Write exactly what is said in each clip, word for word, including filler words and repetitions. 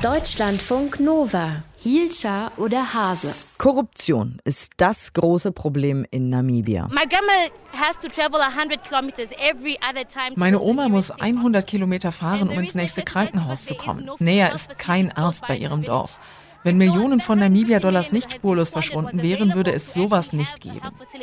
Deutschlandfunk Nova. Hielscher oder Hase? Korruption ist das große Problem in Namibia. Meine Oma muss hundert Kilometer fahren, um ins nächste Krankenhaus zu kommen. Näher ist kein Arzt bei ihrem Dorf. Wenn Millionen von Namibia-Dollars nicht spurlos verschwunden wären, würde es sowas nicht geben.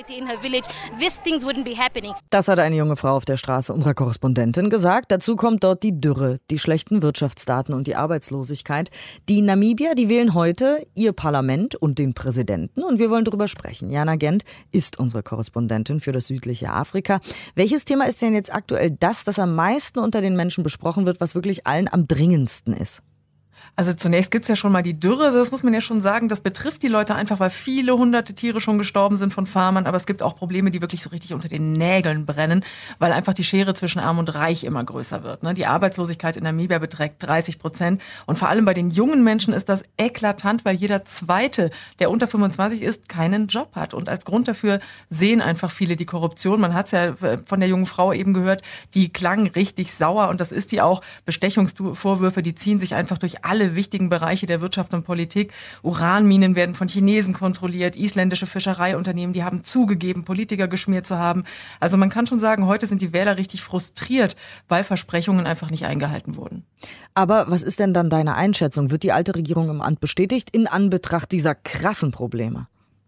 Das hat eine junge Frau auf der Straße unserer Korrespondentin gesagt. Dazu kommt dort die Dürre, die schlechten Wirtschaftsdaten und die Arbeitslosigkeit. Die Namibier, die wählen heute ihr Parlament und den Präsidenten. Und wir wollen darüber sprechen. Jana Gent ist unsere Korrespondentin für das südliche Afrika. Welches Thema ist denn jetzt aktuell das, das am meisten unter den Menschen besprochen wird, was wirklich allen am dringendsten ist? Also zunächst gibt's ja schon mal die Dürre, das muss man ja schon sagen, das betrifft die Leute einfach, weil viele hunderte Tiere schon gestorben sind von Farmern, aber es gibt auch Probleme, die wirklich so richtig unter den Nägeln brennen, weil einfach die Schere zwischen Arm und Reich immer größer wird. Die Arbeitslosigkeit in Namibia beträgt dreißig Prozent und vor allem bei den jungen Menschen ist das eklatant, weil jeder Zweite, der unter fünfundzwanzig ist, keinen Job hat. Und als Grund dafür sehen einfach viele die Korruption. Man hat's ja von der jungen Frau eben gehört, die klang richtig sauer und das ist die auch. Bestechungsvorwürfe, die ziehen sich einfach durch alle wichtigen Bereiche der Wirtschaft und Politik. Uranminen werden von Chinesen kontrolliert, isländische Fischereiunternehmen, die haben zugegeben, Politiker geschmiert zu haben. Also man kann schon sagen, heute sind die Wähler richtig frustriert, weil Versprechungen einfach nicht eingehalten wurden. Aber was ist denn dann deine Einschätzung? Wird die alte Regierung im Amt bestätigt in Anbetracht dieser krassen Probleme?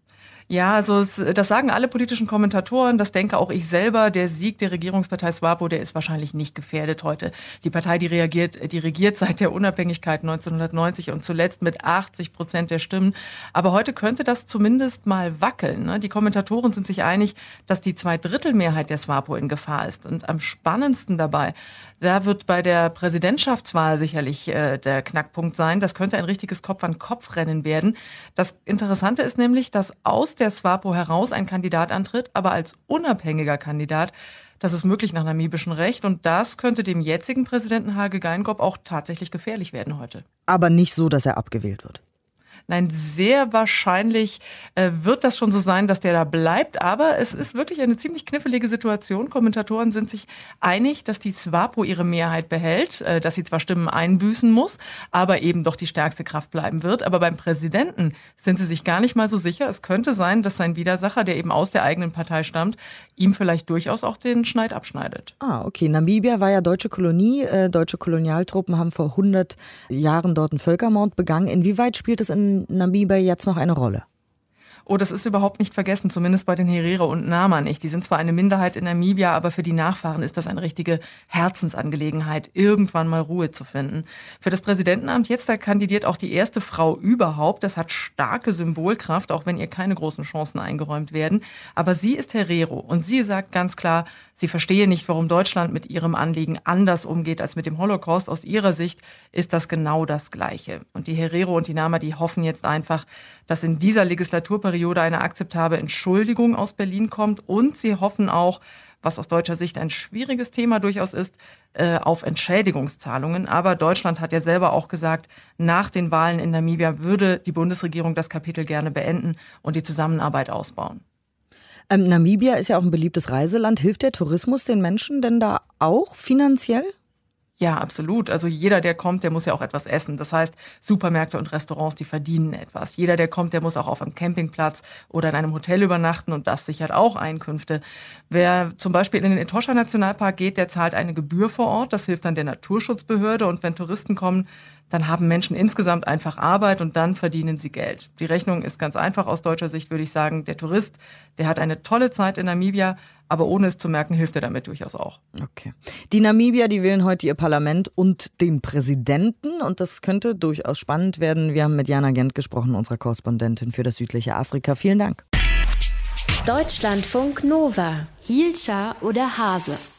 Ja, also es, das sagen alle politischen Kommentatoren, das denke auch ich selber. Der Sieg der Regierungspartei SWAPO, der ist wahrscheinlich nicht gefährdet heute. Die Partei, die reagiert, die regiert seit der Unabhängigkeit neunzehnhundertneunzig und zuletzt mit achtzig Prozent der Stimmen. Aber heute könnte das zumindest mal wackeln. Ne? Die Kommentatoren sind sich einig, dass die Zweidrittelmehrheit der SWAPO in Gefahr ist. Und am spannendsten dabei, da wird bei der Präsidentschaftswahl sicherlich äh, der Knackpunkt sein. Das könnte ein richtiges Kopf-an-Kopf-Rennen werden. Das Interessante ist nämlich, dass aus der SWAPO heraus ein Kandidat antritt, aber als unabhängiger Kandidat. Das ist möglich nach namibischem Recht und das könnte dem jetzigen Präsidenten Hage Geingob auch tatsächlich gefährlich werden heute. Aber nicht so, dass er abgewählt wird. Nein, sehr wahrscheinlich äh, wird das schon so sein, dass der da bleibt. Aber es ist wirklich eine ziemlich knifflige Situation. Kommentatoren sind sich einig, dass die SWAPO ihre Mehrheit behält, äh, dass sie zwar Stimmen einbüßen muss, aber eben doch die stärkste Kraft bleiben wird. Aber beim Präsidenten sind sie sich gar nicht mal so sicher. Es könnte sein, dass sein Widersacher, der eben aus der eigenen Partei stammt, ihm vielleicht durchaus auch den Schneid abschneidet. Ah, okay. Namibia war ja deutsche Kolonie. Äh, deutsche Kolonialtruppen haben vor hundert Jahren dort einen Völkermord begangen. Inwieweit spielt es in Namibia jetzt noch eine Rolle? Oh, das ist überhaupt nicht vergessen, zumindest bei den Herero und Nama nicht. Die sind zwar eine Minderheit in Namibia, aber für die Nachfahren ist das eine richtige Herzensangelegenheit, irgendwann mal Ruhe zu finden. Für das Präsidentenamt jetzt, da kandidiert auch die erste Frau überhaupt. Das hat starke Symbolkraft, auch wenn ihr keine großen Chancen eingeräumt werden. Aber sie ist Herero und sie sagt ganz klar, sie verstehe nicht, warum Deutschland mit ihrem Anliegen anders umgeht als mit dem Holocaust. Aus ihrer Sicht ist das genau das Gleiche. Und die Herero und die Nama, die hoffen jetzt einfach, dass in dieser Legislaturperiode eine akzeptable Entschuldigung aus Berlin kommt. Und sie hoffen auch, was aus deutscher Sicht ein schwieriges Thema durchaus ist, äh, auf Entschädigungszahlungen. Aber Deutschland hat ja selber auch gesagt, nach den Wahlen in Namibia würde die Bundesregierung das Kapitel gerne beenden und die Zusammenarbeit ausbauen. Ähm, Namibia ist ja auch ein beliebtes Reiseland. Hilft der Tourismus den Menschen denn da auch finanziell? Ja, absolut. Also jeder, der kommt, der muss ja auch etwas essen. Das heißt, Supermärkte und Restaurants, die verdienen etwas. Jeder, der kommt, der muss auch auf einem Campingplatz oder in einem Hotel übernachten und das sichert auch Einkünfte. Wer zum Beispiel in den Etosha-Nationalpark geht, der zahlt eine Gebühr vor Ort. Das hilft dann der Naturschutzbehörde und wenn Touristen kommen, dann haben Menschen insgesamt einfach Arbeit und dann verdienen sie Geld. Die Rechnung ist ganz einfach aus deutscher Sicht, würde ich sagen. Der Tourist, der hat eine tolle Zeit in Namibia, aber ohne es zu merken, hilft er damit durchaus auch. Okay. Die Namibier, die wählen heute ihr Parlament und den Präsidenten und das könnte durchaus spannend werden. Wir haben mit Jana Gent gesprochen, unserer Korrespondentin für das südliche Afrika. Vielen Dank. Deutschlandfunk Nova. Hielscher oder Hase?